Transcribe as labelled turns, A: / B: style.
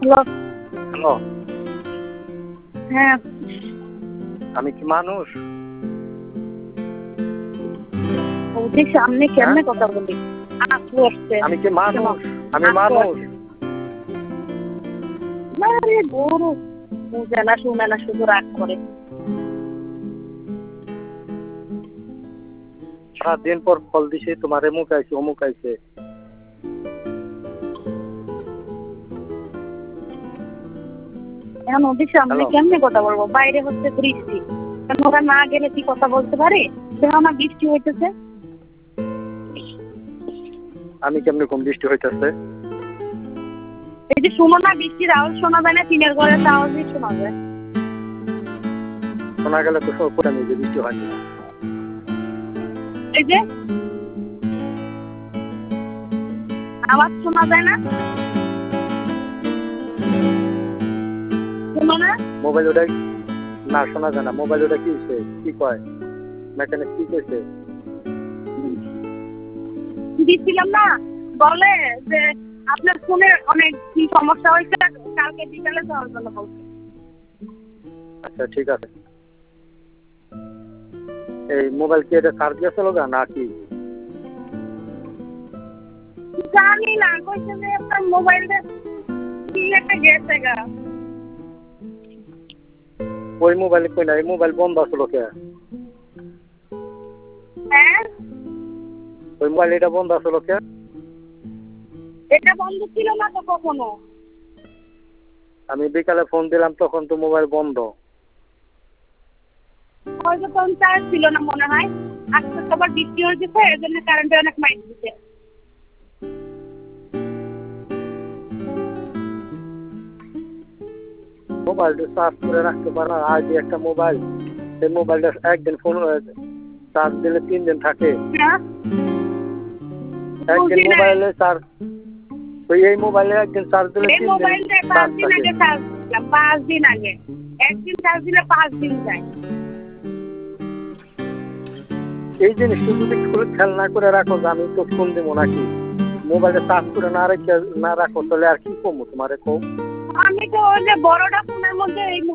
A: Hello,
B: হ্যাঁ,
A: আমি কি মানুষ?
B: ওদের সামনে
A: হ্যাঁ,
B: কেমনে কথা বলি? আসু আসছে।
A: আমি কি মানুষ? আমি
B: আসু
A: মানুষ।
B: আসছে। না রে গরু বুঝে না শুনে না শুধু রাগ করে।
A: সারাদিন পর ফল দিছে, তোমার এমুক আইছে অমুক আইছে।
B: এখন ওদের সামনে
A: হ্যালো,
B: কেমনে কথা বলবো? বাইরে হচ্ছে বৃষ্টি। কারণ ওরা না গেলে কি কথা বলতে পারে? দেখো না বৃষ্টি হইতেছে।
A: আমি কেমনে কম বৃষ্টি হইতেছে?
B: এই যে শুনো না বৃষ্টির আওয়াজ শোনা যায় না, টিনের ঘরের আওয়াজই শোনা যায়।
A: শোনা গেলে তো সব করে নিয়ে যে বৃষ্টি হয়নি।
B: এই যে আওয়াজ শোনা যায় না, শোনো না?
A: মোবাইল ওটাই না শোনা যায় না। মোবাইল ওটা কি হইছে? কি কয়? মেকানিক কি কইছে?
B: দিচ্ছিলাম না, বলে যে আপনার ফোনে অনেক কি সমস্যা হয়েছে, কালকে বিকালে যাওয়ার জন্য বলছে।
A: আচ্ছা ঠিক আছে। এই মোবাইল কি এটা চার্জ গেছিল গা নাকি?
B: জানি না, কইছে যে আপনার মোবাইলটা কি একটা গেছে গা।
A: ওই মোবাইলে কই না, এই মোবাইল বন্ধ আসলো কে?
B: হ্যাঁ,
A: ওই মোবাইল এটা বন্ধ আসলো কে?
B: এটা বন্ধ ছিল না তো কখনো।
A: আমি বিকালে ফোন দিলাম তখন তো মোবাইল বন্ধ।
B: হয়তো তখন চার্জ ছিল না মনে হয়। আজকে তো আবার বৃষ্টি হয়ে গেছে, এর জন্য কারেন্টে অনেক মাইক দিচ্ছে।
A: মোবাইলটা চার্জ করে রাখতে পারো না। আজ একটা মোবাইল, এই মোবাইলটা একদিন ফোন চার্জ দিলে 3 দিন থাকে।
B: হ্যাঁ,
A: একদিন
B: বুঝি নাই।
A: মোবাইলে চার্জ, ওই এই মোবাইলে একদিন চার্জ দিলে
B: এই
A: 3 দিন
B: মোবাইলটা 5
A: চার্জ
B: দিন
A: থাকে।
B: আগে চার্জ দিলাম, 5 দিন আগে। একদিন চার্জ দিলে 5 দিন যায়।
A: এই জিনিসটা যদি খেয়াল না করে রাখো যে আমি তো ফোন দেবো নাকি, মোবাইলটা চার্জ করে না রাখো তাহলে আর কি কমো তোমারে কম।
B: আমি তো ওই যে বড়টা ফোনের মধ্যে এই